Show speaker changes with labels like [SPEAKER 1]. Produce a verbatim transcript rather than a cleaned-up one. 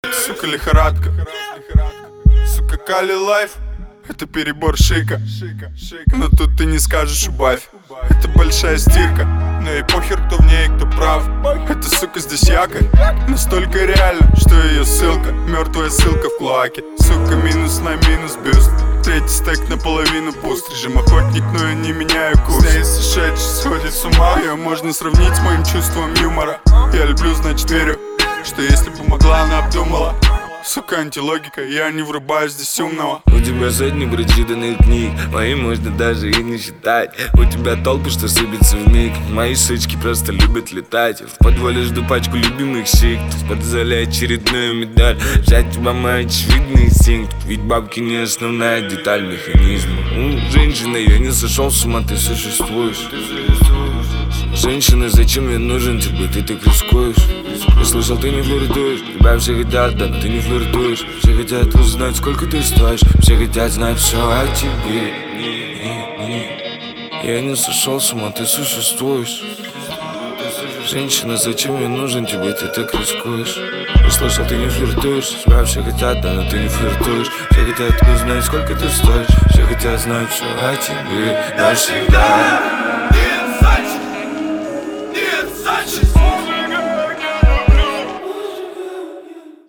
[SPEAKER 1] Сука, лихорадка. Сука, Кали лайф. Это перебор шика. Но тут ты не скажешь убавь. Это большая стирка. Но и похер, кто в ней, кто прав. Эта сука здесь якорь. Настолько реально, что ее ссылка. Мертвая ссылка в клоаке. Сука, минус на минус бюст. Третий стек наполовину пуст. Режим охотник, но я не меняю курс. С ней сошедший сходит с ума. Ее можно сравнить с моим чувством юмора. Я люблю, значит верю, что если бы могла, она обдумала. Сука, антилогика, я не врубаю здесь умного.
[SPEAKER 2] У тебя сотни прочитанных книг, мои можно даже и не считать. У тебя толпы, что сыпется в миг. Мои сучки просто любят летать. В подвале жду пачку любимых сик. Позволяет очередную медаль. Взять тебя мой очевидный инстинкт. Ведь бабки не основная деталь механизма. У, женщина, я не сошел с ума, ты существуешь. Женщина, зачем я нужен тебе, ты так рискуешь. Я слышал, ты не флиртуешь. Тебя все хотят, да, но ты не флиртуешь. Все хотят узнать, сколько ты стоишь. Все хотят знать все о тебе. Я не сошел с ума, ты существуешь. Женщина, зачем я нужен тебе, ты так рискуешь. Я слышал, ты не флиртуешь. Тебя все хотят, да, но ты не флиртуешь. Все хотят узнать, сколько ты стоишь. Все хотят знать все о тебе навсегда.